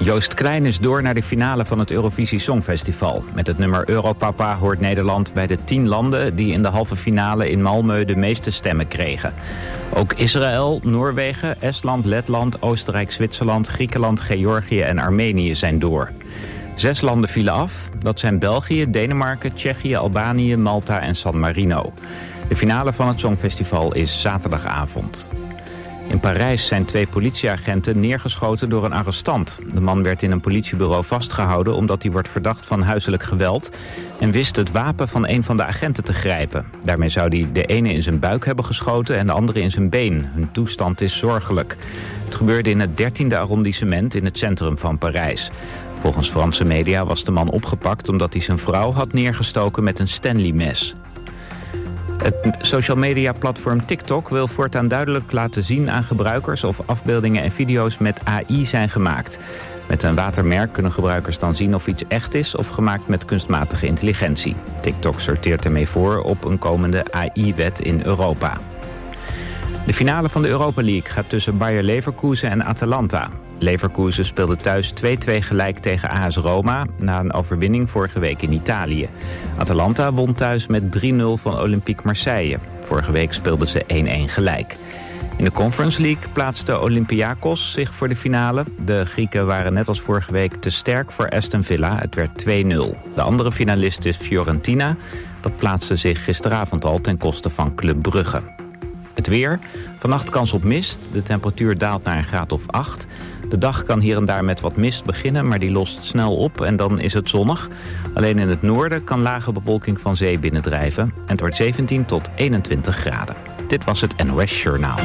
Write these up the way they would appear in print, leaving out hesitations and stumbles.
Joost Klein is door naar de finale van het Eurovisie Songfestival. Met het nummer Europapa hoort Nederland bij de 10 landen... die in de halve finale in Malmö de meeste stemmen kregen. Ook Israël, Noorwegen, Estland, Letland, Oostenrijk, Zwitserland... Griekenland, Georgië en Armenië zijn door. 6 landen vielen af. Dat zijn België, Denemarken, Tsjechië, Albanië, Malta en San Marino. De finale van het Songfestival is zaterdagavond. In Parijs zijn 2 politieagenten neergeschoten door een arrestant. De man werd in een politiebureau vastgehouden omdat hij wordt verdacht van huiselijk geweld... en wist het wapen van een van de agenten te grijpen. Daarmee zou hij de ene in zijn buik hebben geschoten en de andere in zijn been. Hun toestand is zorgelijk. Het gebeurde in het 13e arrondissement in het centrum van Parijs. Volgens Franse media was de man opgepakt omdat hij zijn vrouw had neergestoken met een Stanley-mes. Het social media platform TikTok wil voortaan duidelijk laten zien aan gebruikers of afbeeldingen en video's met AI zijn gemaakt. Met een watermerk kunnen gebruikers dan zien of iets echt is of gemaakt met kunstmatige intelligentie. TikTok sorteert ermee voor op een komende AI-wet in Europa. De finale van de Europa League gaat tussen Bayer Leverkusen en Atalanta. Leverkusen speelde thuis 2-2 gelijk tegen AS Roma... na een overwinning vorige week in Italië. Atalanta won thuis met 3-0 van Olympique Marseille. Vorige week speelden ze 1-1 gelijk. In de Conference League plaatste Olympiakos zich voor de finale. De Grieken waren net als vorige week te sterk voor Aston Villa. Het werd 2-0. De andere finalist is Fiorentina. Dat plaatste zich gisteravond al ten koste van Club Brugge. Het weer. Vannacht kans op mist. De temperatuur daalt naar een graad of 8. De dag kan hier en daar met wat mist beginnen, maar die lost snel op en dan is het zonnig. Alleen in het noorden kan lage bewolking van zee binnendrijven. En het wordt 17 tot 21 graden. Dit was het NOS Journaal.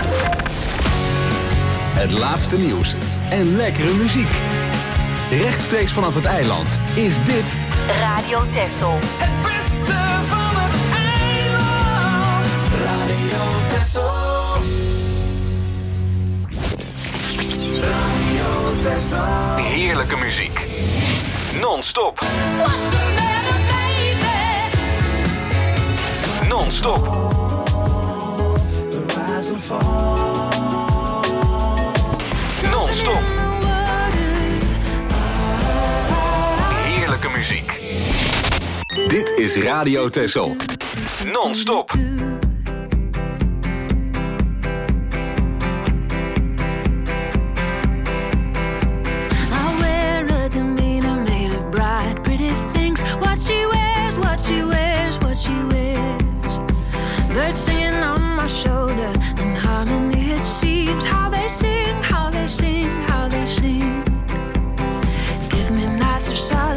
Het laatste nieuws en lekkere muziek. Rechtstreeks vanaf het eiland is dit Radio Texel. Het beste van het eiland. Radio Texel. Radio Texel. heerlijke muziek. Non-stop. What's the matter, baby? Non-stop. The rise and fall. Non-stop. Heerlijke muziek. Dit is Radio Texel. Non-stop.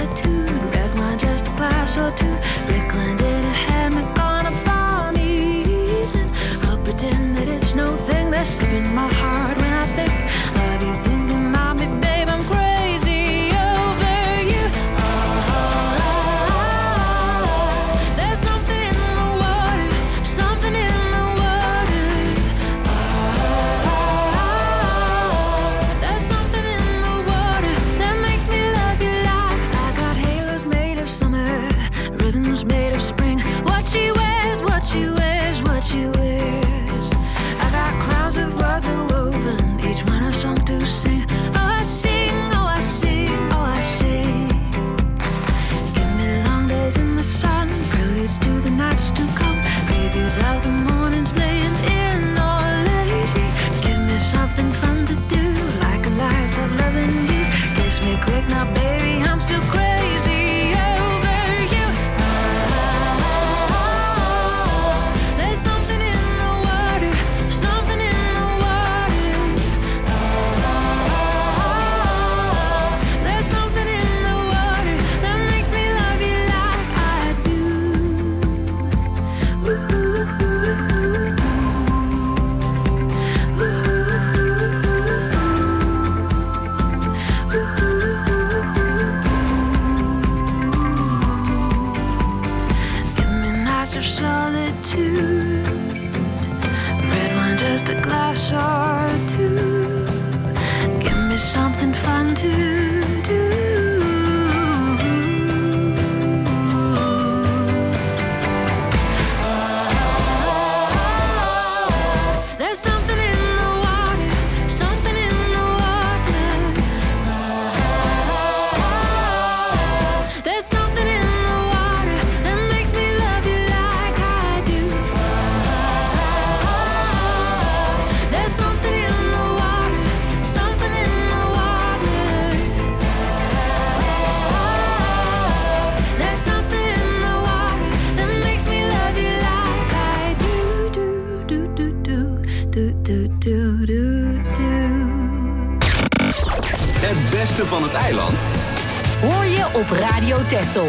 Or two, Rickland didn't have me gonna bomb me. Het beste van het eiland hoor je op Radio Texel.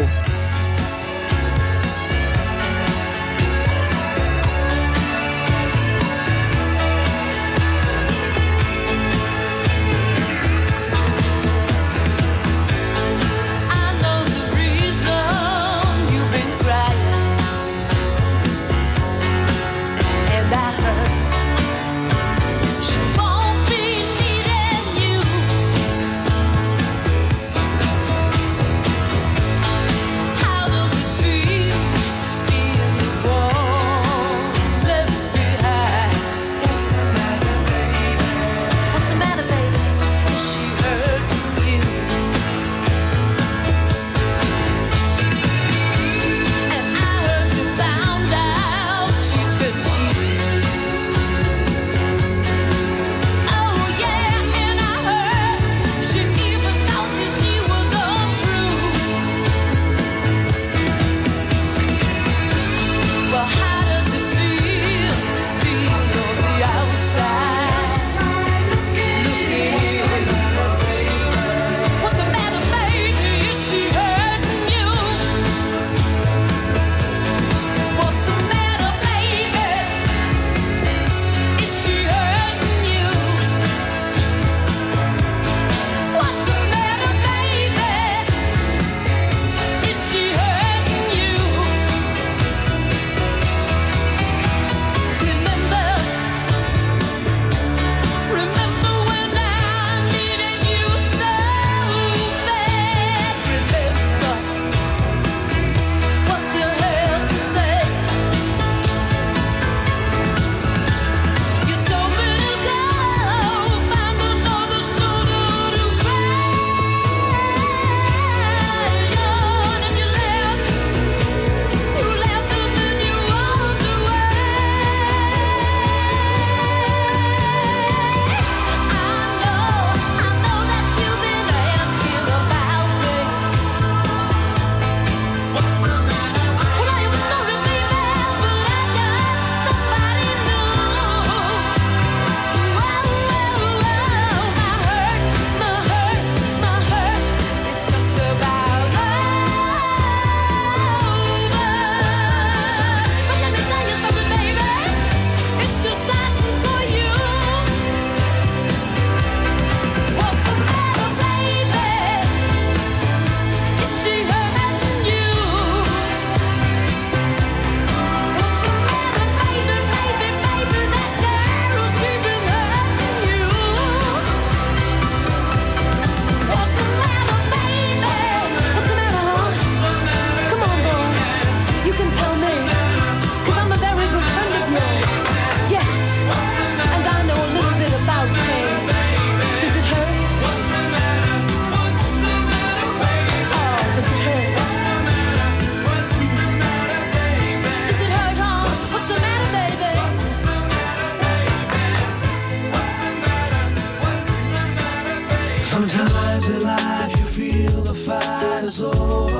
Sometimes in life you feel the fight is over,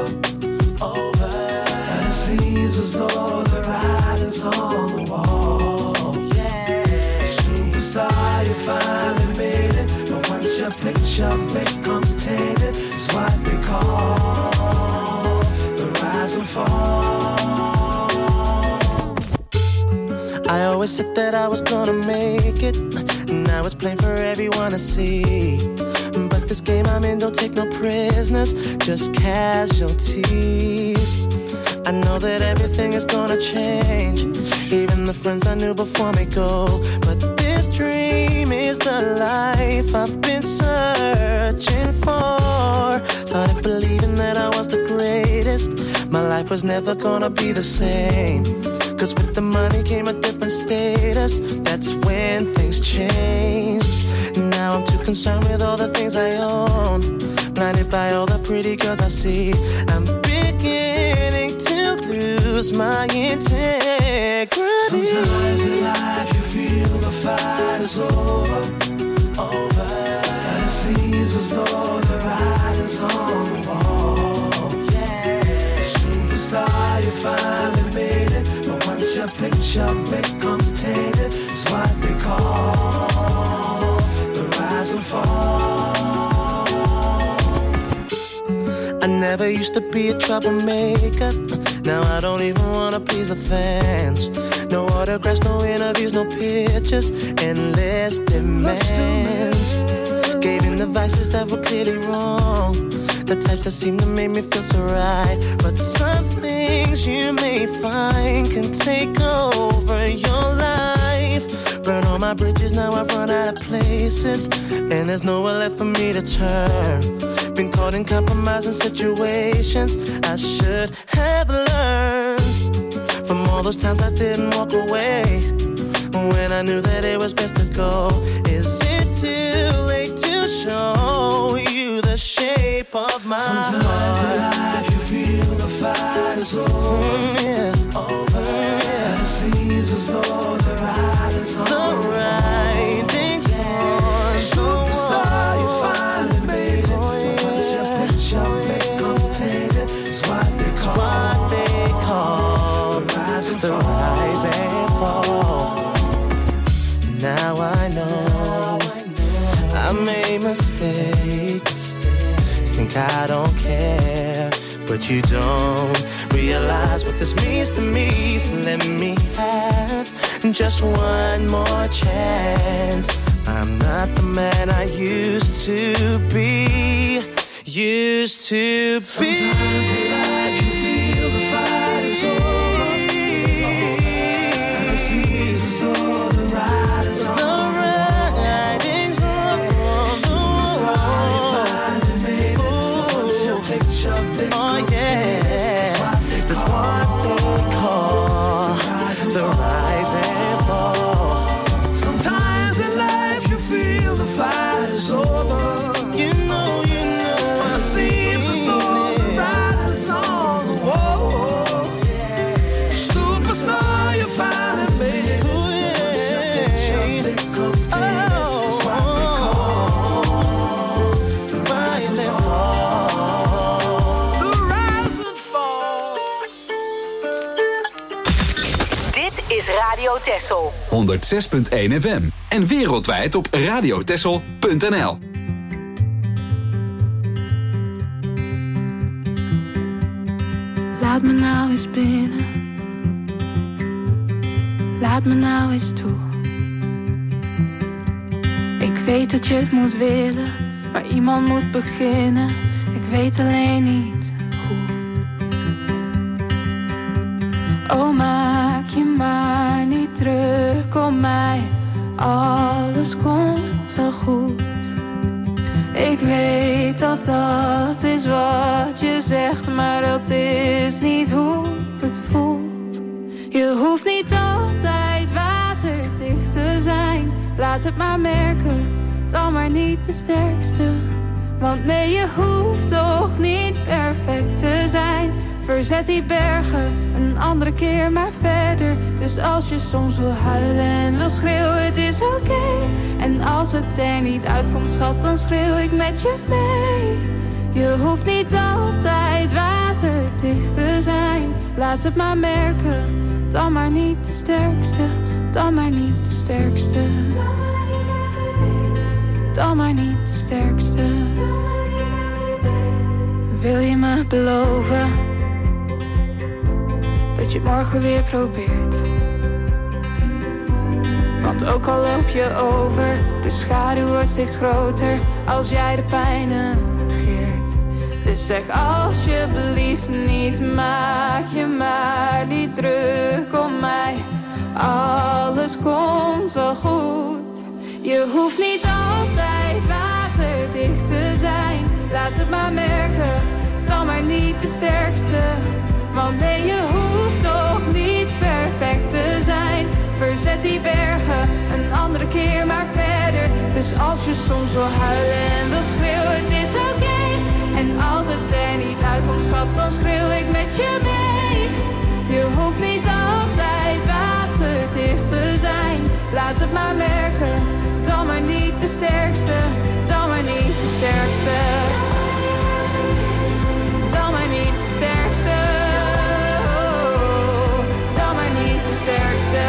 and it seems as though the writing's on the wall. Superstar, you finally made it, but once your picture becomes tainted, it's what they call the rise and fall. I always said that I was gonna make it, now it's plain for everyone to see. But this game I'm in don't take no prisoners, just casualties. I know that everything is gonna change, even the friends I knew before me go. But this dream is the life I've been searching for. Started believing that I was the greatest, my life was never gonna be the same. Cause with the money came a different status, that's when things changed. Now I'm too concerned with all the things I own, blinded by all the pretty girls I see. I'm beginning to lose my integrity. Sometimes in life you feel the fight is over, and it seems as though the writing's on the wall. Superstar, you finally made it, but once your picture becomes tainted, it's what they call the rise and fall. I never used to be a troublemaker. Now I don't even wanna please the fans. No autographs, no interviews, no pictures, endless demands. Gave in the vices that were clearly wrong, the types that seem to make me feel so right. But some things you may find can take over your life. Burn all my bridges, now I've run out of places, and there's nowhere left for me to turn. Been caught in compromising situations I should have learned from all those times I didn't walk away when I knew that it was best to go. Is it too late to show you the shape of my heart? Sometimes in life you feel the fight is over, over. And it seems as though the writing's on the writing's on. Superstar, you finally made it. Once your picture becomes tainted, it's what they call the rise and fall. Now I know I made mistakes. Think I don't care, but you don't realize what this means to me. So let me have just one more chance. I'm not the man I used to be. Sometimes in life you feel the fight is over, and it seems as though the writing's on the made it. Once your picture becomes that's what they call the rise and fall. Sometimes in life you feel the fight is over. You know, it seems as though the writing's on the wall. Superstar, you finally made it. Once your picture becomes tainted, it's what they call the rise and fall. The rise and fall. Dit is Radio Texel. 106.1 FM en wereldwijd op radiotexel.nl. Laat me nou eens binnen. Laat me nou eens toe. Ik weet dat je het moet willen, maar iemand moet beginnen. Ik weet alleen niet hoe. Oh, maak je maar niet druk om mij. Alles komt wel goed. Ik weet dat dat is wat je zegt, maar dat is niet hoe het voelt. Je hoeft niet altijd waterdicht te zijn. Laat het maar merken, dan maar niet de sterkste. Want nee, je hoeft toch niet perfect te zijn. Verzet die bergen, een andere keer maar verder. Dus als je soms wil huilen en wil schreeuwen, het is oké. En als het er niet uitkomt, schat, dan schreeuw ik met je mee. Je hoeft niet altijd waterdicht te zijn. Laat het maar merken, dan maar niet de sterkste. Dan maar niet de sterkste. Dan maar niet de sterkste. Wil je me beloven dat je het morgen weer probeert? Want ook al loop je over, de schaduw wordt steeds groter als jij de pijn negeert. Dus zeg alsjeblieft niet, maak je maar niet druk om mij. Alles komt wel goed. Je hoeft niet altijd waterdicht te zijn. Laat het maar merken, dan maar niet de sterkste. Want nee, je hoeft toch niet perfect te zijn. Verzet die bergen, een andere keer maar verder. Dus als je soms wil huilen en wil schreeuwen, het is oké. En als het er niet uitkomt, schat, dan schreeuw ik met je mee. Je hoeft niet altijd waterdicht te zijn. Laat het maar merken, dan maar niet de sterkste. Dan maar niet de sterkste. Dan maar niet de sterkste. Dan maar niet de sterkste.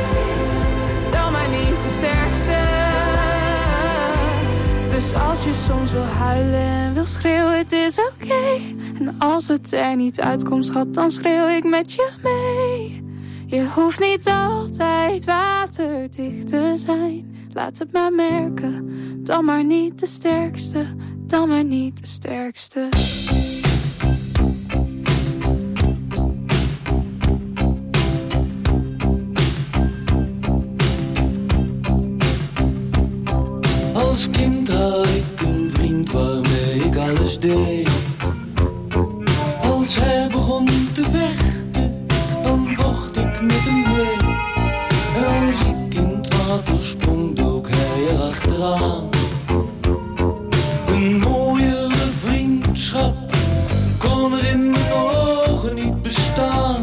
Dan maar niet de sterkste. Dus als je soms soms wil huilen en wil schreeuwen, het is oké. En als het er niet uitkomt, schat, dan schreeuw ik met je mee. Je hoeft niet altijd waterdicht te zijn. Laat het maar merken, dan maar niet de sterkste, dan maar niet de sterkste. Als kind had ik een vriend waarmee ik alles deed. Als hij begon te vechten, dan vocht ik met hem mee. Als ik in het water sprong, dook hij erachteraan. Een mooiere vriendschap kon er in mijn ogen niet bestaan.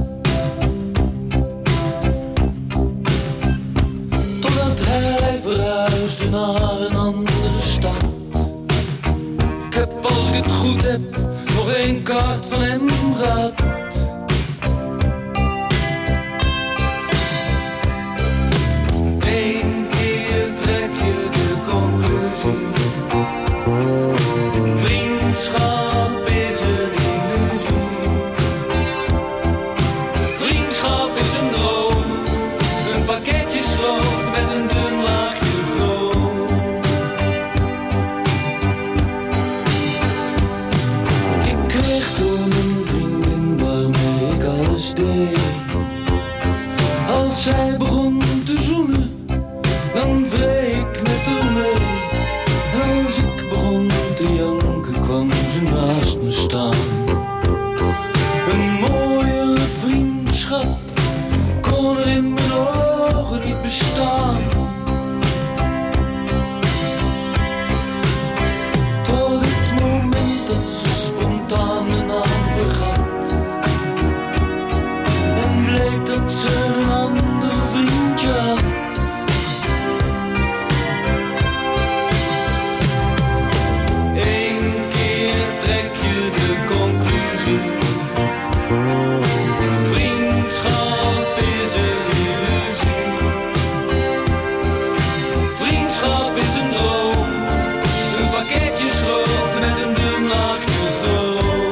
Totdat hij verhuisde naar een andere stad. Ik heb, als ik het goed heb, nog 1 kaart van hem gehad. Eén keer trek je de conclusie. Vriendschap is een illusie. Vriendschap is een droom. Een pakketje schroot met een dun laagje chroom. Ik kreeg toen een vriendin waarmee ik alles deed. Als zij begon te zoenen, dan vreek ik met haar mee. Als ik begon te janken, kwam ze naast me staan. Een mooie vriendschap kon er in mijn ogen niet bestaan. Tot het moment dat ze spontaan mijn naam vergat. En bleek dat ze een ander vriendje had. Eén keer trek je de conclusie. Vriendschap is een illusie. Vriendschap is een droom. Een pakketje schroot met een dun laagje chroom.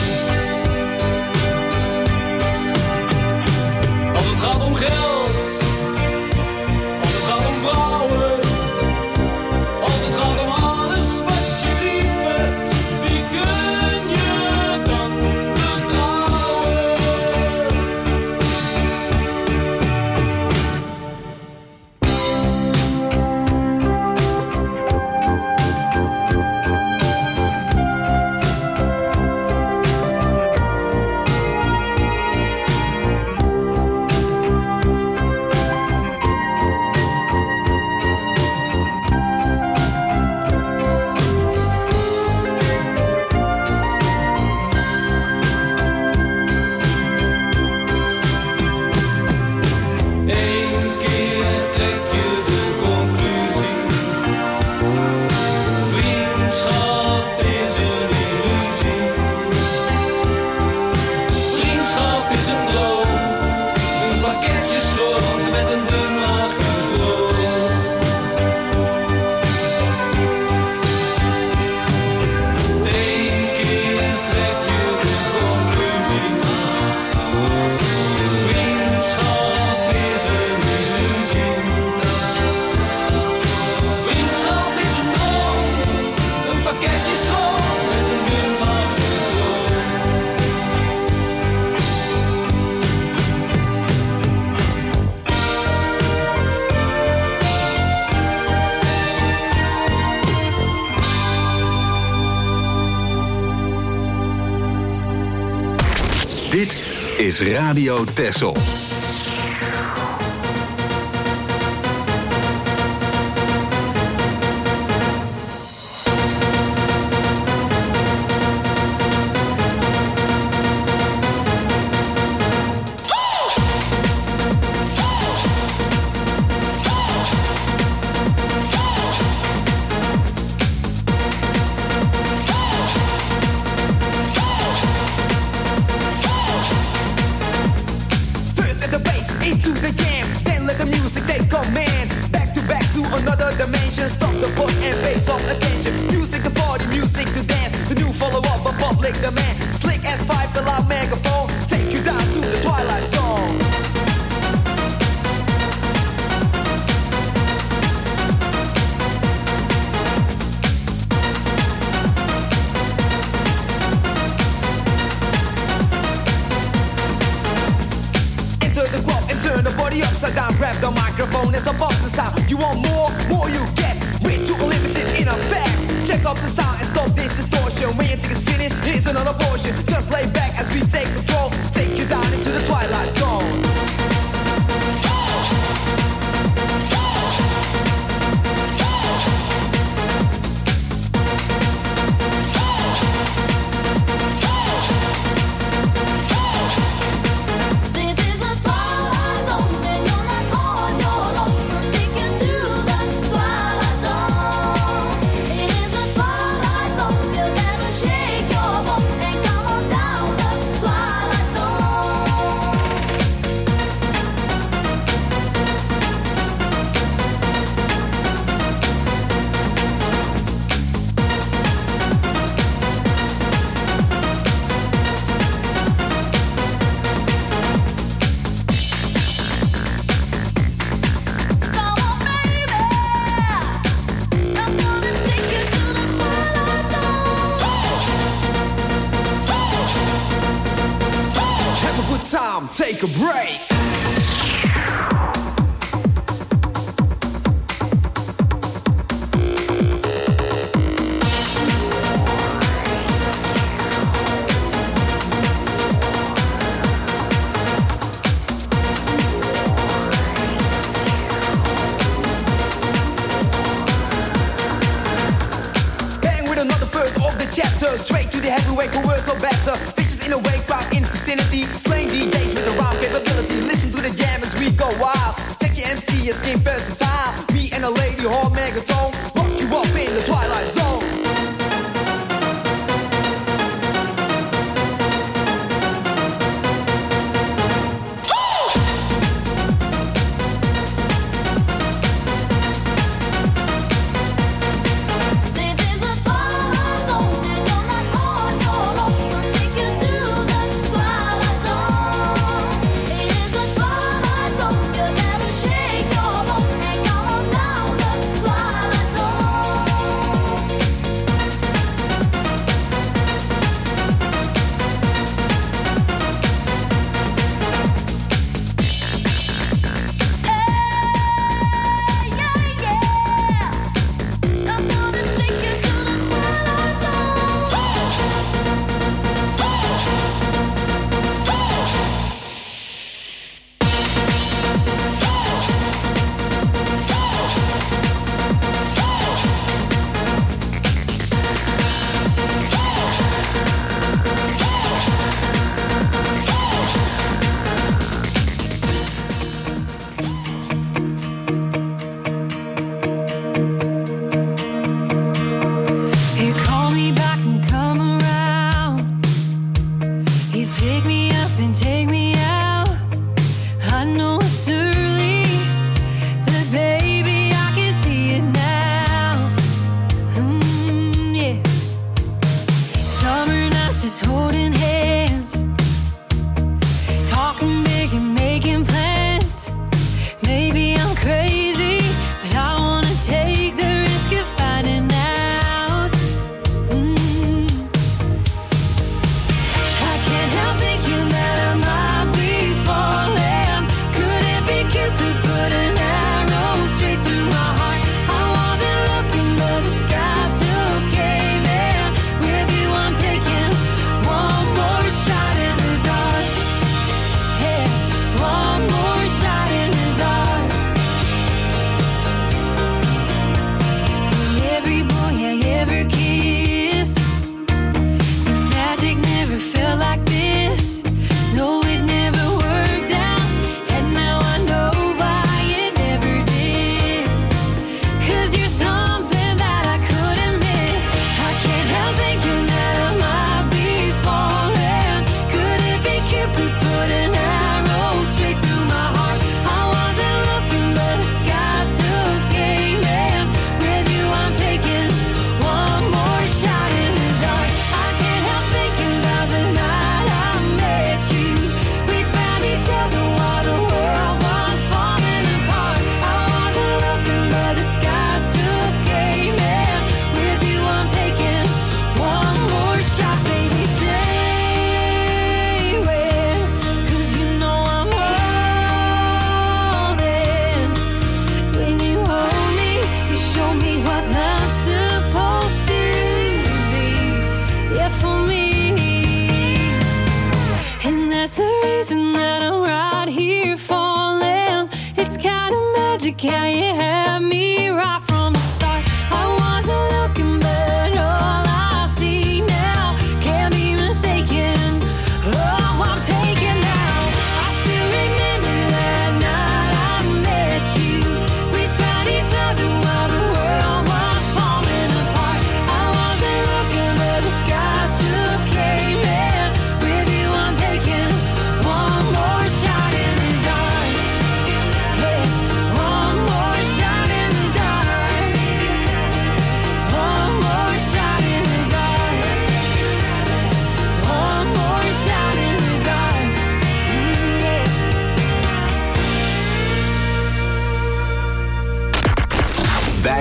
Als het gaat om geld, als het gaat om vrouwen, als het gaat om alles wat je lief hebt, wie kun je dan vertrouwen? Eén keer trek je de conclusie. Vriendschap is een illusie. Vriendschap is een droom. Een pakketje schroot met een dun laagje chroom. Eén keer trek je de conclusie. Vriendschap is een illusie. Vriendschap is een droom. Een pakketje schroot met een dun laagje chroom. Dit is Radio Texel. First Slick the man, slick as five, the loud megaphone, take you down to the Twilight Zone. Enter the club and turn the body upside down, grab the microphone as I bump the sound. You want more you get, way too unlimited in effect. Check out the sound and stop this distortion. When you think it's finished, here's another portion. Just lay back as we take control, take you down into the Twilight Zone. Take a break. Straight to the heavyweight, for worse or better. Bitches in a wake, crowd in vicinity. Slaying DJs with around capability. Listen to the jam as we go wild. Check your MC as game versatile. Me and a lady hall megatone. Rock you up in the Twilight Zone.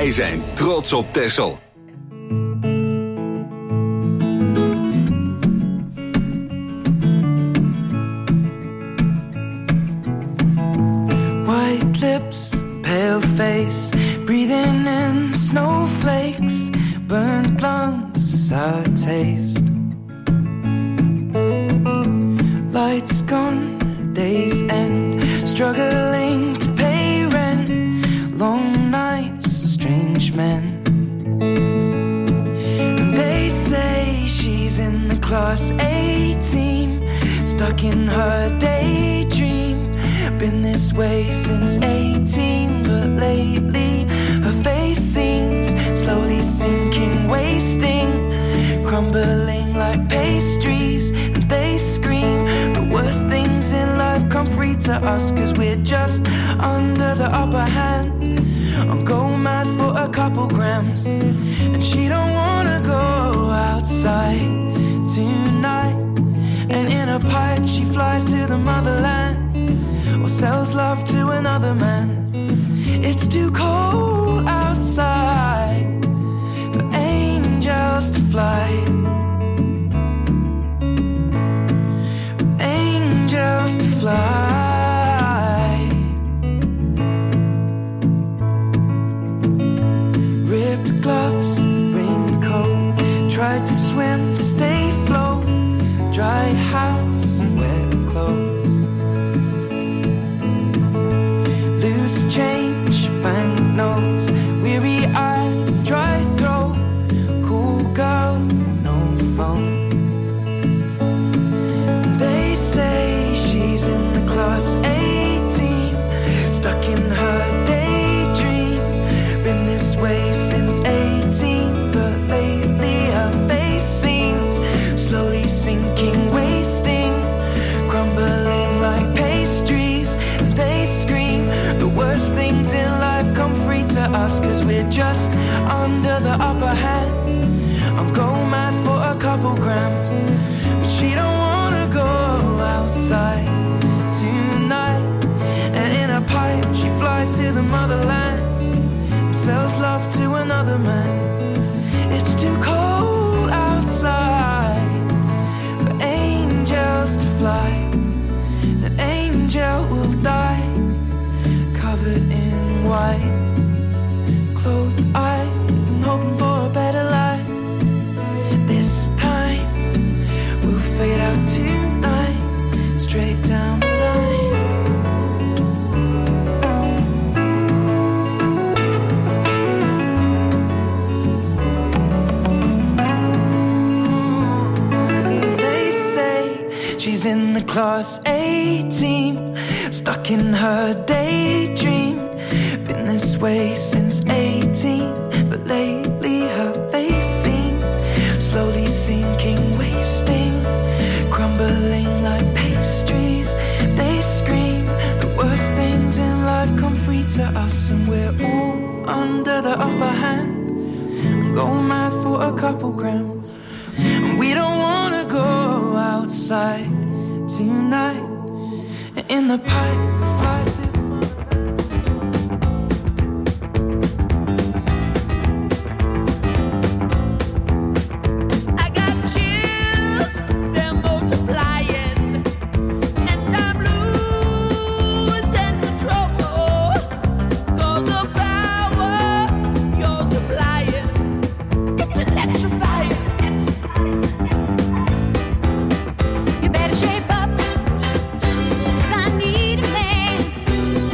Wij zijn trots op Texel. White lips, pale face, breathing in snowflakes, burnt lungs, sour taste. Lights gone, days end, struggling to pay rent, long nights, strange men. And they say she's in the class A team, stuck in her daydream. Been this way since 18, but lately her face seems slowly sinking, wasting, crumbling like pastries. And they scream the worst things in life come free to us, 'cause we're just under the upper hand. I'll go mad for a couple grams, and she don't wanna go outside tonight. And in a pipe she flies to the motherland, or sells love to another man. It's too cold outside for angels to fly, for angels to fly. Ripped gloves, raincoat, tried to swim, stay afloat, dry house, wet clothes. Change, banknotes, weary-eyed, dry throat, cool girl, no phone. They say she's in the class A team, stuck in her daydream. Been this way since 18, but lately her face seems slowly sinking, wasting, crumbling like pastries. And they scream the worst things in life come free to us, 'cause we're just under the upper hand. I'll go mad for a couple grams, but she don't wanna go outside tonight. And in a pipe she flies to the motherland and sells love to another man. It's too cold outside for angels to fly. An angel will die covered in white, closed eye, hoping for a better life. This time we'll fade out tonight, straight down the line. They say she's in the class A team, stuck in her daydream. Been this way since 18, but lately her face seems slowly sinking, wasting, crumbling like pastries. They scream the worst things in life come free to us, and we're all under the upper hand. Go mad for a couple grams, and we don't wanna go outside tonight. In the pipe, fly to the motherland. I got chills, they're multiplying, and I'm losing control. 'Cause the power you're supplying, it's electrifying. You better shape up, 'cause I need a man.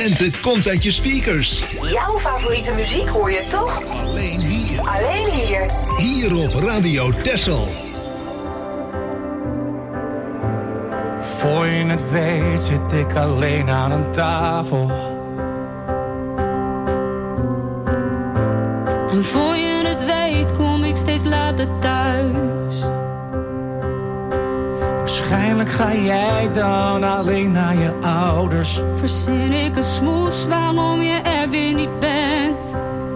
Lente komt uit je speakers. Jouw favoriete muziek hoor je toch? Alleen hier. Alleen hier. Hier op Radio Texel. Voor je het weet zit ik alleen aan een tafel. En voor je het weet kom ik steeds later thuis. Waarschijnlijk ga jij dan alleen naar je ouders. Verzin ik een smoes waarom je er weer niet bent.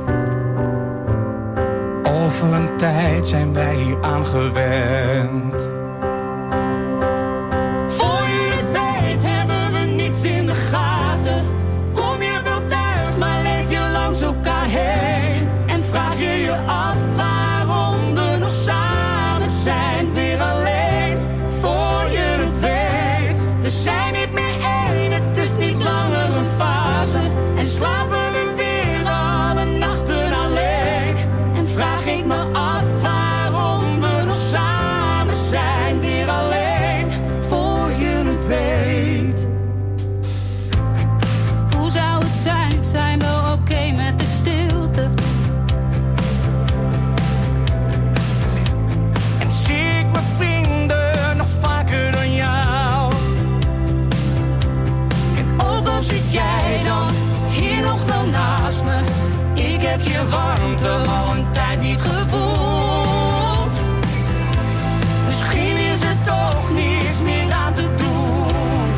Over een tijd zijn wij hier aan gewend. Voor je het weet hebben we niets in de gaten. Kom je wel thuis, maar leef je langs elkaar heen. En vraag je je af waarom we nog samen zijn, weer alleen. Voor je het weet, we zijn niet meer één, het is niet langer een fase. En slapen we weer alle nachten alleen. En vraag ik me af waarom we nog samen zijn, weer alleen. Voor je het weet. Hoe zou het zijn, zijn we oké met de stilte? En zie ik mijn vrienden nog vaker dan jou. En ook al zit jij dan hier nog wel naast me, ik heb je warmte al een tijd niet gevoeld. Misschien is er toch niets meer aan te doen.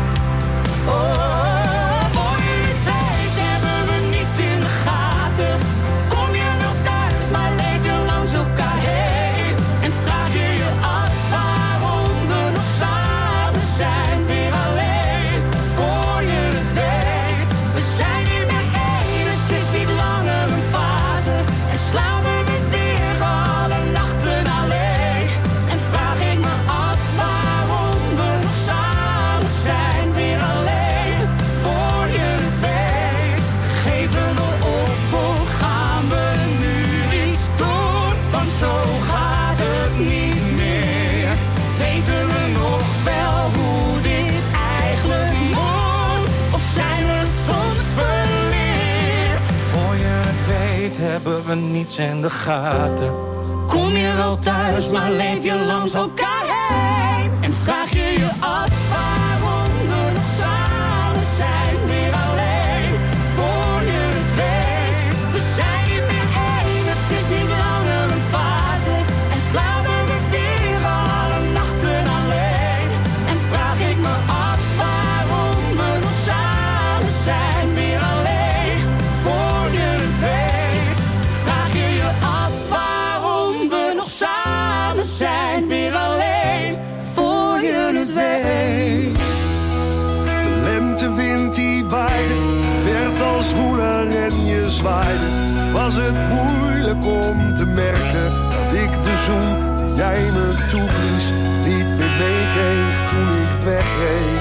Oh, voor je het weet hebben we niets in de gaten. Kom je wel thuis, maar leef je langs elkaar heen. En vraag je je af waarom we nog samen zijn, weer alleen. Voor je het weet, we zijn niet meer één, het is niet langer een fase. En slapen we weer alle nachten alleen. En vraag ik me af waarom we nog samen zijn, weer alleen. Voor je het weet, geven we op of gaan we nu iets doen? Want zo gaat het niet meer. Weten we nog wel hoe dit eigenlijk moet? Of zijn we soms verleerd? Voor je het weet hebben we niets in de gaten. Kom je wel thuis, maar leef je langs elkaar heen. En vraag je je af waarom we nog samen zijn, weer alleen. Voor je het weet, we zijn niet meer één, het is niet langer een fase. En slapen we weer alle nachten alleen. En vraag ik me af waarom we nog samen zijn, weer alleen. Voor je het weet, vraag je je af waarom we nog samen zijn, weer alleen. Voor je het weet. De lentewind die waaide, werd als woeler en je zwaaide. Was het moeilijk om te merken dat ik de zoen die jij me toeblies niet meer meekreeg toen ik wegreed.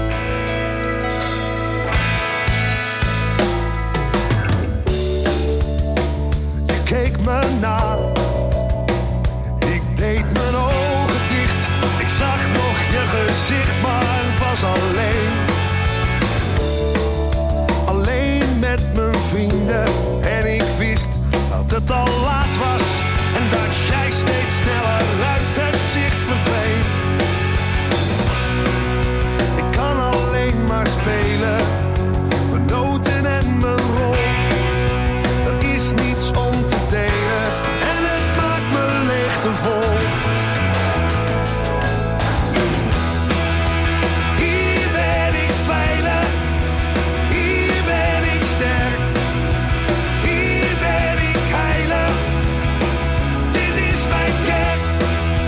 Je keek me na, ik deed mijn ogen dicht. Ik zag nog je gezicht, maar was alleen. Alleen met mijn vrienden en ik wist dat het al laat was. En dat jij steeds sneller uit het zicht verdween. Ik kan alleen maar spelen, mijn noten en mijn rol. Er is niets om te delen en het maakt me leegtevol. Hier ben ik veilig, hier ben ik sterk, hier ben ik heilig. Dit is mijn kerk,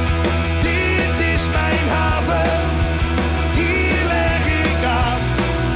dit is mijn haven, hier leg ik af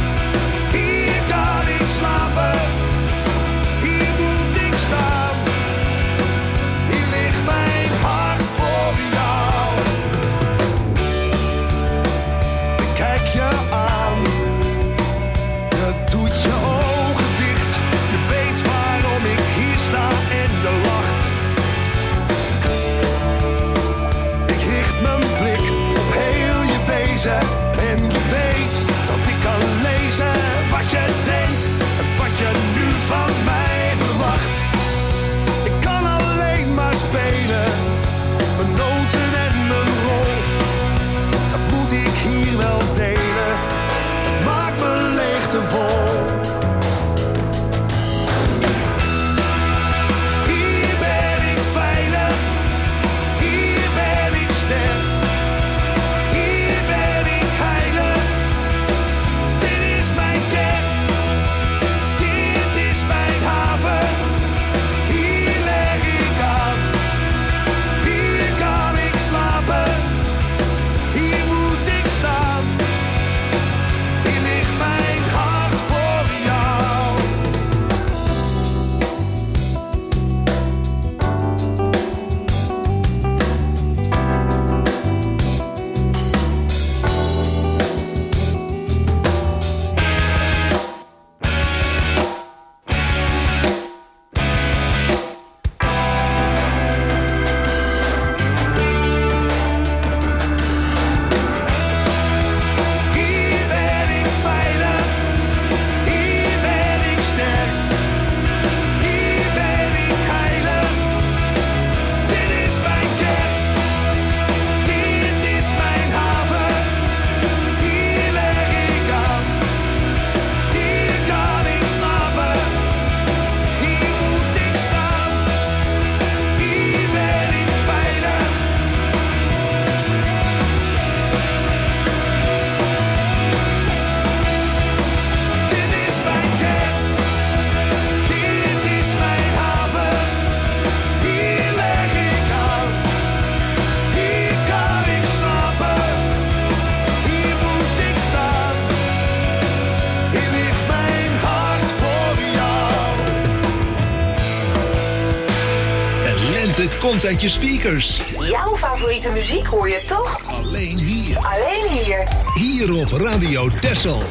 komt uit je speakers. Jouw favoriete muziek hoor je toch? Alleen hier. Alleen hier. Hier op Radio Texel.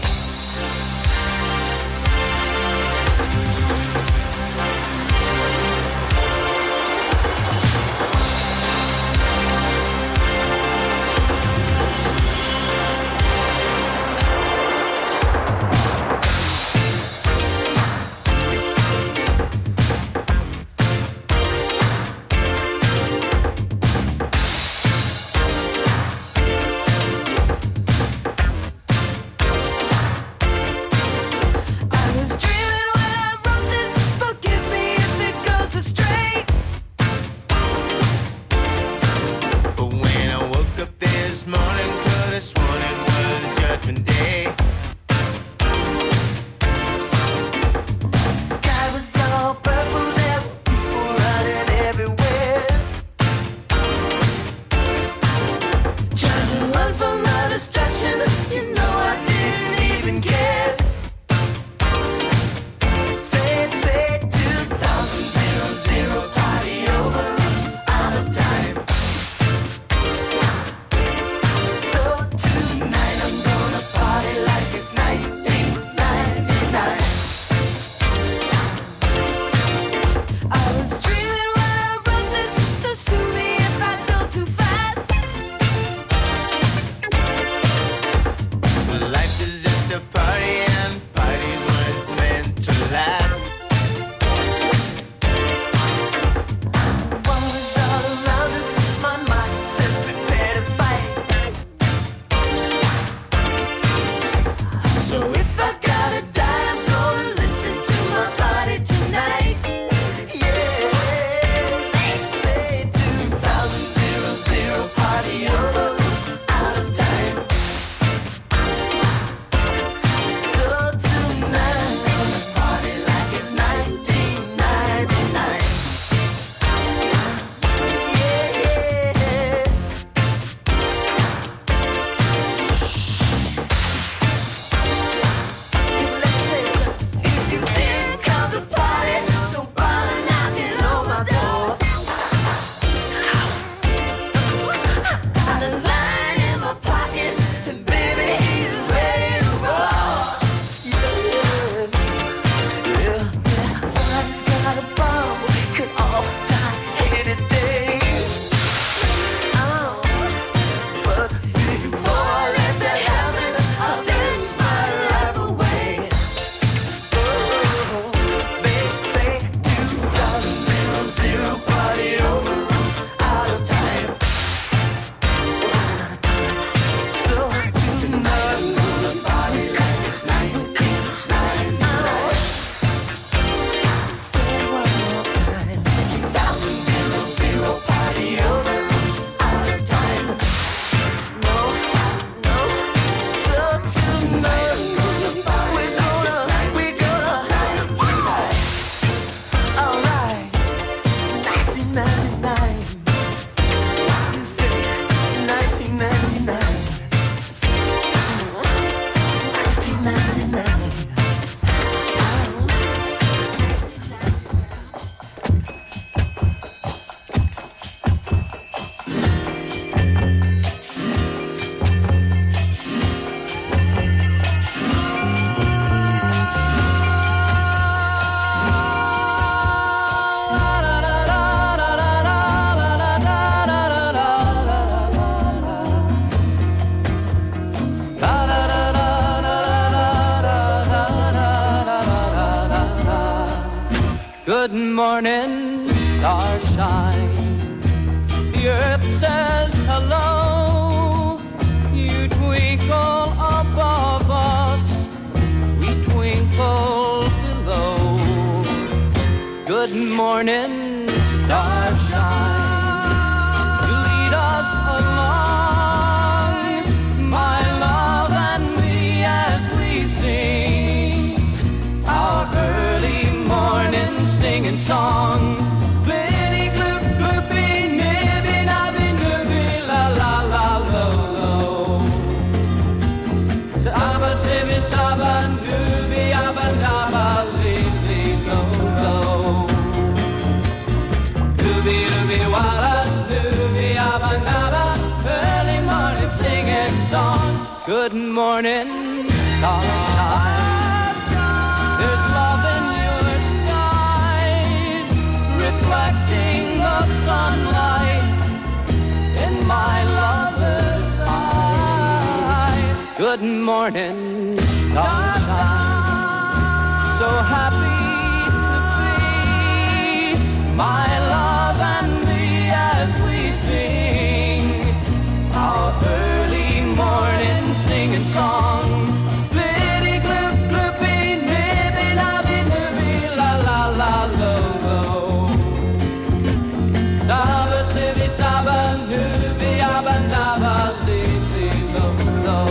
Good morning, starshine. The earth says hello. You twinkle above us, we twinkle below. Good morning, starshine. You lead us along, my love and me, as we sing our early morning singing song. Glitty gloop gloopy, nibby nabby nooby, la la la lo lo. The abba sibby saba nooby abba naba li li lo lo. morning starshine. There's love in your skies, reflecting the sunlight in my lover's eyes. Good morning starshine, so happy to be my love and me as we sing our early morning singing song. Blitty gloop gloopy, nibby nabby nibby, la la la lo lo. Saba sibby saba nubby abba nabba libby lo lo.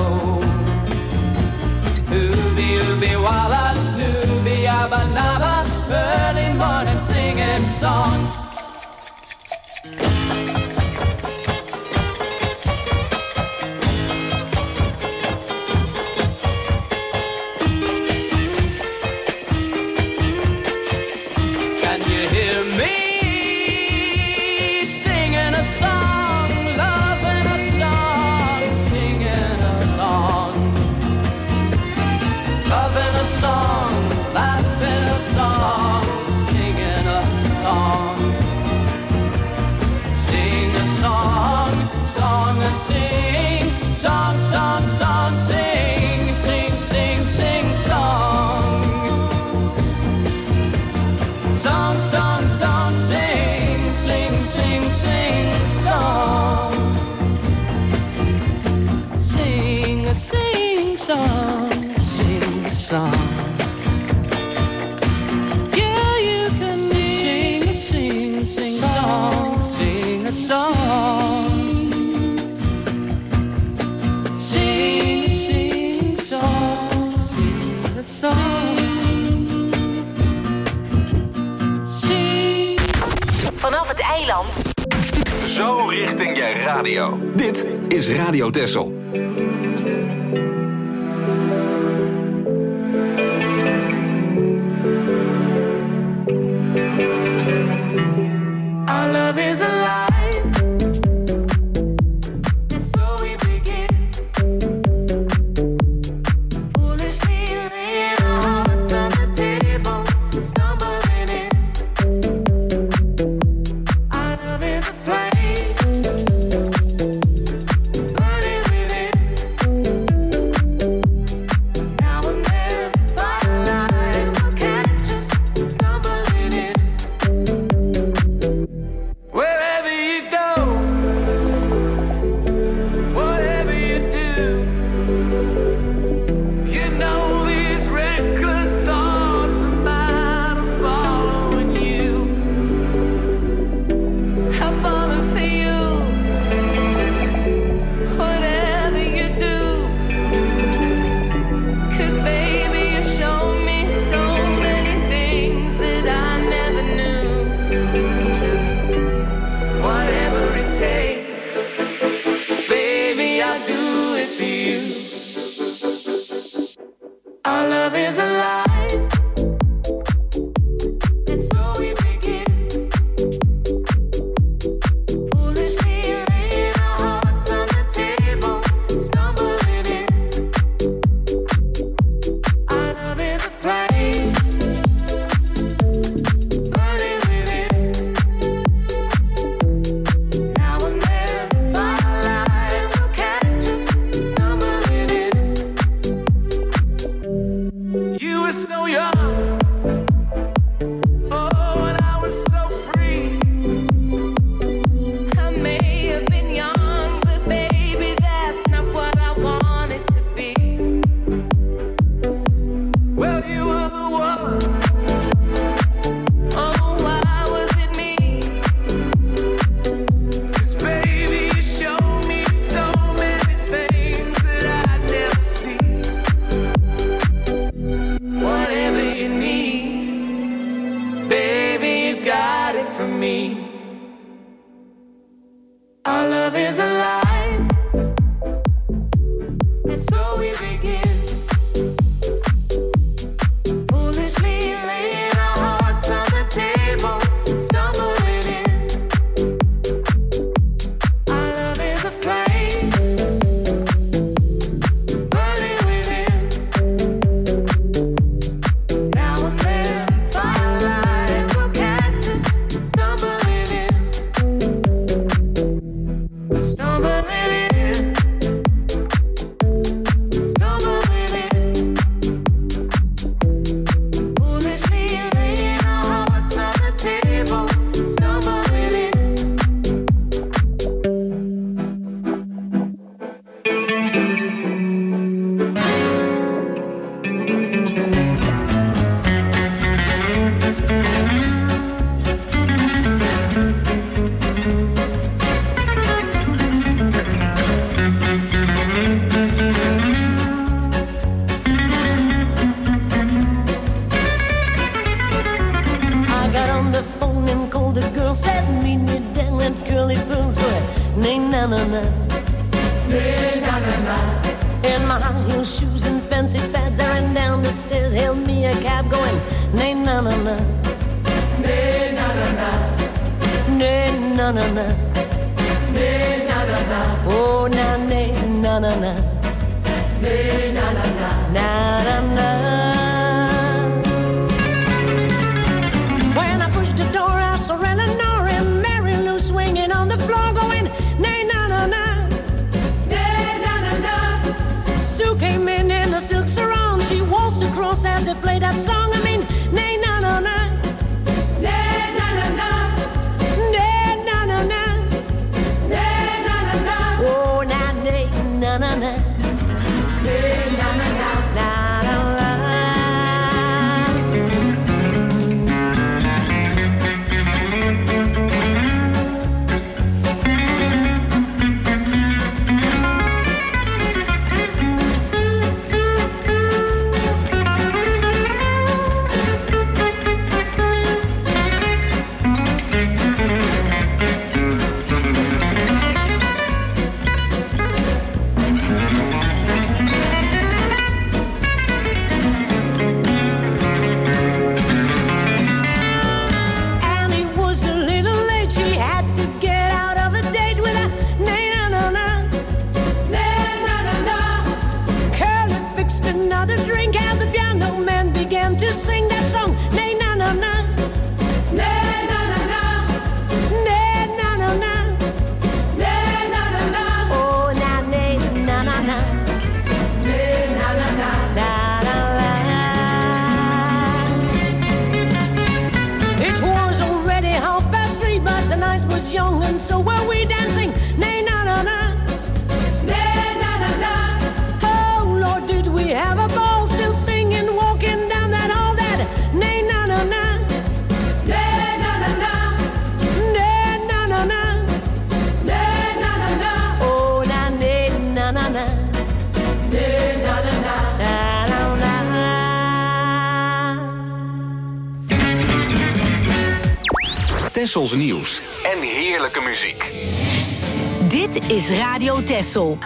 Ooby ooby walla nubby abba nabba, early morning singing song. Vanaf het eiland. Zo richting je radio. Dit is Radio Texel. Our love is alive. And so we begin. Foolishly laying our hearts on the table, stumbling in. Our love is a flame, burning within. Now and then, firelight will catch us stumbling in. Wherever you go, whatever you do, you know these reckless thoughts of mine are following you. I've fallen for you, whatever you do. 'Cause baby, you show me so many things that I never knew. Whatever it takes, baby, I'll do it for you. Our love is alive. And so we begin. Foolishly laying our hearts on the table, stumbling in. Our love is a flame, burning within. Now and then, firelight will catch us stumbling in. You were so young, oh, and I was so free. I may have been young, but baby, that's not what I wanted to be. Well, you were the one. Oh, why was it me? 'Cause baby, you showed me so many things that I'd never see. Whatever na-na-na. In my high heel shoes and fancy fads, I ran down the stairs, hailed me a cab going, nay-na-na-na. Nay-na-na-na. Nay-na-na-na. Nay-na-na-na. Oh, na-nay-na-na-na. Nay-na-na-na. Na-na-na. When I pushed the door, I saw Eleanor and Mary Lou swinging on the floor going, nay-na-na-na. Nay-na-na-na. Sue came in a silk sarong. She waltzed across as they played that song. I mean, nay-na-na-na. Nay-na-na-na. Nay-na-na-na. Nay-na-na-na. Oh, na-nay-na-na-na. Nay-na-na-na. Na-na-na. To sing that song, nay na na na, nay na na na, nay na na na, nay na na na, oh na nay na na na, nay na na na, da da da. It was already 3:30, but the night was young, and so were we dancing, nay na na na, nay na na na. Oh Lord, did we have a ball, still singing, walking down. Nay na na na, nay na na na, nay na na na, nay na na na, oh na nay na na na, nay na na na, na na na. Tessels nieuws en heerlijke muziek. Dit is Radio Tessel.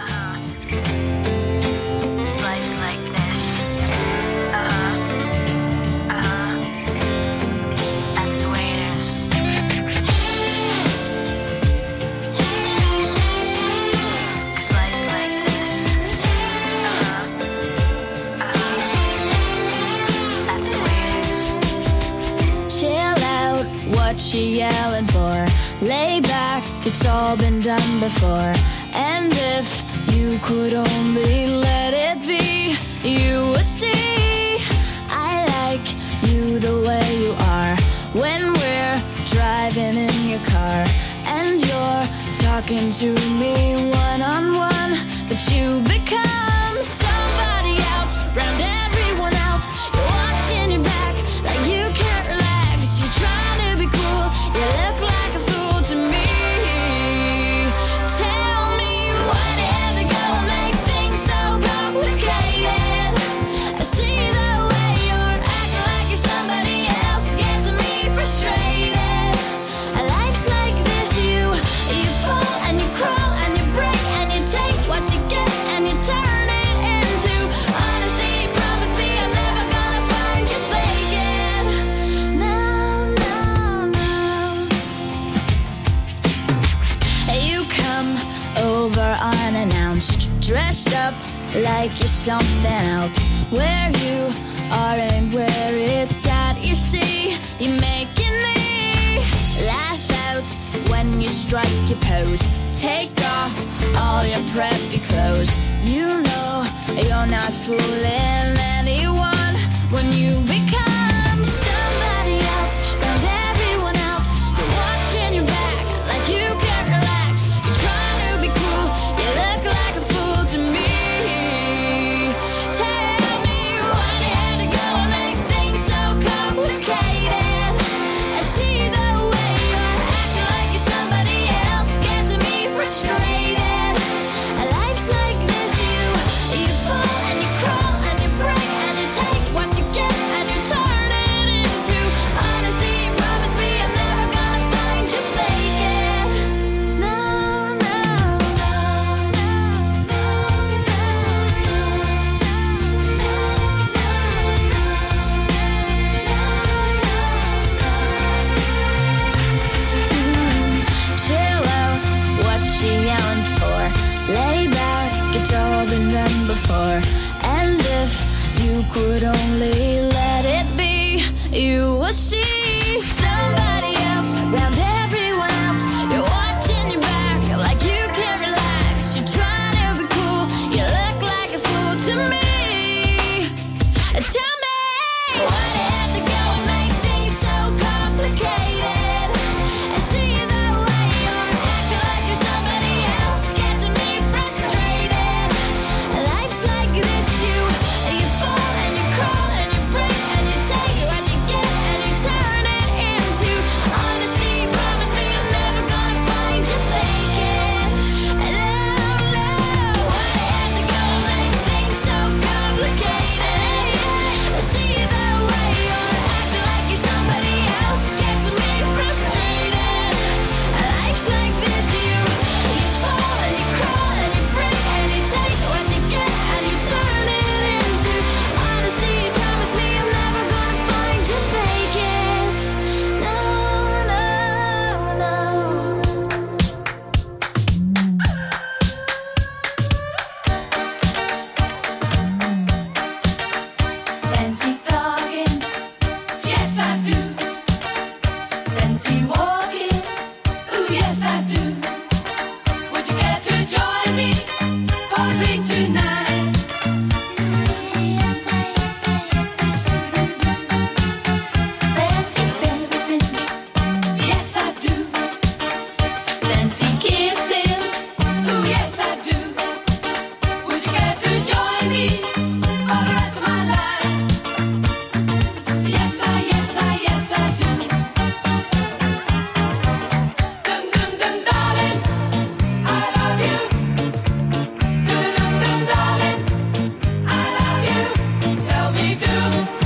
What you yelling for? Lay back, it's all been done before. And if you could only let it be, you would see I like you the way you are. When we're driving in your car and you're talking to me one-on-one, but you become somebody else, round everyone else. You're watching your back like you can't relax. You're trying to be cool, you look like a fool to me. Tell me why do you have to go and make things so complicated? I see the way you're acting like you're somebody else, gets me frustrated. Life's like this, you fall and you crawl and you break and you take what you get and you turn it into honesty. Promise me I'm never gonna find you faking. No, no, no. You come over unannounced, dressed up like you're something else. Where you are and where it's at, you see, you're making me laugh out when you strike your pose. Take off all your preppy clothes. You know you're not fooling anyone when you become somebody else, round everyone else. You're watching your back like you can't relax. You're trying to be cool, you look like a fool to me. Tell me why you had to go and make things so complicated. I see the way you're acting like you're somebody else, gets me frustrated. Life's like this, you fall and you crawl and you break and you would only let it be, you will see somebody else round everyone else. You're watching your back like you can't relax. You're trying to be cool, you look like a fool to me. Tell me, why do you have to go and make things so complicated? And see the way you're acting like you're somebody else, getting me frustrated. Life's like this, you fall and you crawl and you break and you take what you get and you turn it into honesty. Promise me you're never gonna find you faking. No, why do you have to go and make things so complicated? See the way you're acting like you're somebody else, gets me frustrated. Life's like this, you fall and you crawl and you break and you take what you get and you turn it into honesty. Promise me I'm never gonna find you fake it. No, no, no. Fancy talking, yes I do. Fancy walking, ooh yes I do. Would you care to join me for a drink tonight? Yes I do. Fancy dancing, yes I do. Fancy kissing, ooh yes I do. Would you care to join me for the rest of my life? Yes I do. Dum dum dum darling, I love you. Dum dum dum darling, I love you. Tell me do.